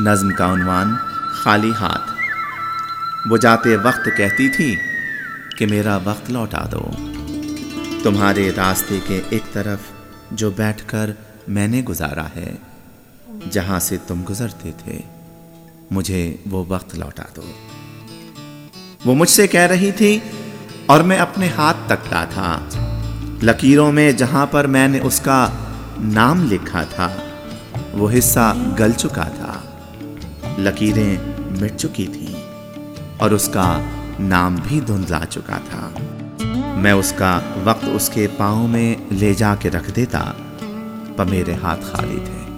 नज़्म का उन्वान खाली हाथ। वो जाते वक्त कहती थी कि मेरा वक्त लौटा दो। तुम्हारे रास्ते के एक तरफ जो बैठकर मैंने गुजारा है, जहाँ से तुम गुजरते थे, मुझे वो वक्त लौटा दो। वो मुझसे कह रही थी और मैं अपने हाथ तकता था। लकीरों में जहाँ पर मैंने उसका नाम लिखा था, वो हिस्सा गल चुका था। लकीरें मिट चुकी थीं और उसका नाम भी धुंधला चुका था। मैं उसका वक्त उसके पाँव में ले जा के रख देता, पर मेरे हाथ खाली थे।